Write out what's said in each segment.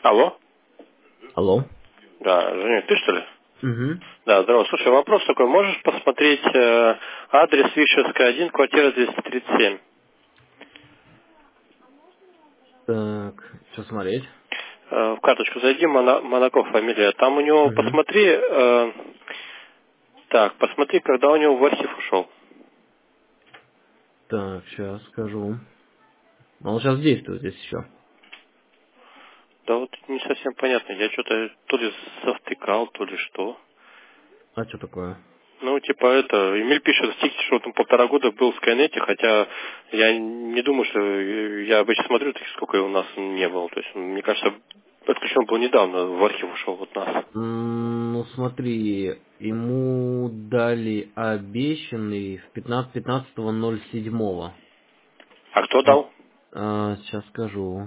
Алло? Алло. Да, Женя, ты что ли? Угу. Да, здорово. Слушай, вопрос такой. Можешь посмотреть адрес Вишерская 1, квартира 237? Так, что смотреть? В карточку зайди, Монаков фамилия. Там у него, Угу. посмотри, посмотри, когда у него в архив ушел. Так, сейчас скажу. Он сейчас действует здесь еще. Да вот не совсем понятно. Я что-то то ли завтыкал, то ли что. А что такое? Ну, типа это, Эмиль пишет в тексте, что он там 1,5 года был в Скайнете, хотя я не думаю, что я обычно смотрю, так сколько у нас не было. То есть, мне кажется, отключен был недавно, в архив ушел от нас. Ну смотри, ему дали обещанный в 15.15.07. А кто дал? Сейчас скажу.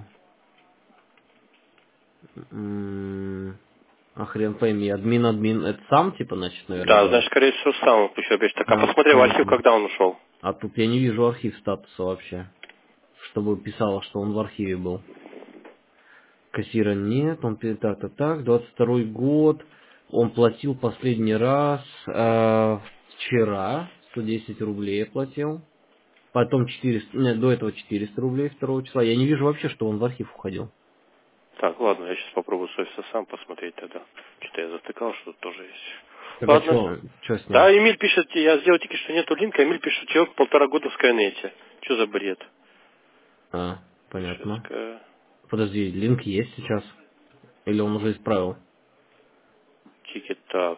А хрен пойми, админ, это сам типа, значит, наверное, Да, дал? значит, скорее всего, сам он еще обещал. Так, а Так, посмотри в архив, точно. когда он ушел. А тут я не вижу архив статуса вообще, чтобы писало, что он в архиве был. Кассира нет, он так, 22 год, он платил последний раз вчера, 110 рублей я платил, потом 400, нет, до этого 400 рублей 2 числа, я не вижу вообще, что он в архив уходил. Так, ладно, я сейчас попробую совсем сам посмотреть тогда. Что-то я затыкал, что тут тоже есть. Так а Ладно. что с ним? Да, Эмиль пишет, я сделал тільки что нету линка, Эмиль пишет, человек 1,5 года в Скайнете. Что за бред? Понятно. Вишерская. Подожди, линк есть сейчас? Или он уже исправил? Тикет так.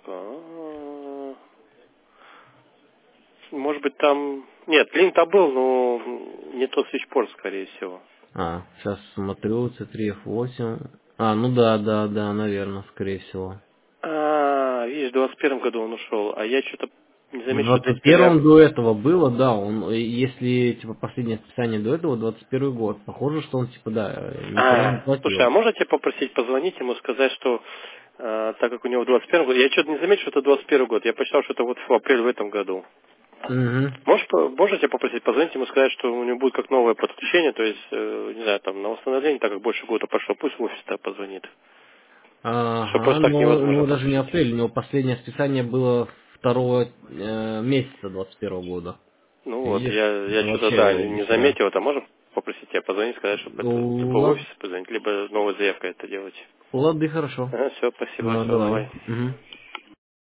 Может быть там... Нет, линк-то был, но не тот свитчпорт, скорее всего. Сейчас смотрю, C3F8. Ну да, наверное, скорее всего. Видишь, в 21 году он ушел, а я что-то не В заметил, что 21-м 21. до этого было, да, если, типа, последнее списание до этого, 21 год, похоже, что он, типа, да, неправильно Слушай, а платил. можно тебя попросить позвонить ему, сказать, что так как у него в 21 году, я что-то не заметил, что это 21 год, я посчитал, что это вот в апреле в этом году. Угу. Можно тебя попросить позвонить ему, сказать, что у него будет как новое подключение, то есть, не знаю, там, на восстановление, так как больше года прошло, пусть в офис так позвонит. Что Ага, просто так невозможно но даже не подключить. апрель, у него последнее списание было 2 месяца 21 года. Ну вот, Видишь? я Это что-то, да, вообще не дохера. заметил, это можем попросить тебя позвонить, сказать, чтобы это, типа, в Ладно, офис позвонить, либо новая заявка это делать. ладно, хорошо. Ага, все, спасибо, Ну, все, давай. давай. Угу.